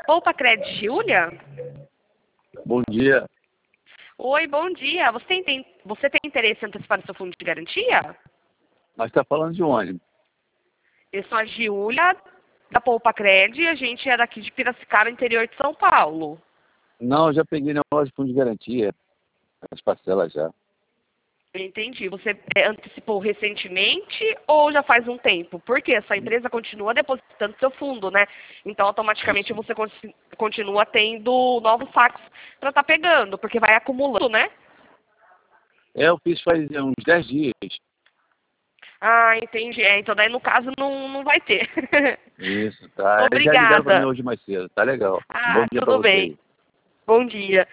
Poupa Crédito, Júlia? Bom dia. Oi, bom dia. Você tem interesse em antecipar o seu fundo de garantia? Mas está falando de onde? Eu sou a Júlia, da Poupa Crédito, e a gente é daqui de Piracicaba, interior de São Paulo. Não, eu já peguei negócio de fundo de garantia. As parcelas já. Entendi. Você antecipou recentemente ou já faz um tempo? Porque a sua empresa continua depositando seu fundo, né? Então, automaticamente, você continua tendo novos saques para estar pegando, porque vai acumulando, né? Eu fiz faz uns 10 dias. Ah, entendi. Então, daí, no caso, não vai ter. Isso, tá. Já ligaram para mim Obrigada. hoje mais cedo. Tá legal. Bom Ah, dia para tudo vocês. bem. Bom dia.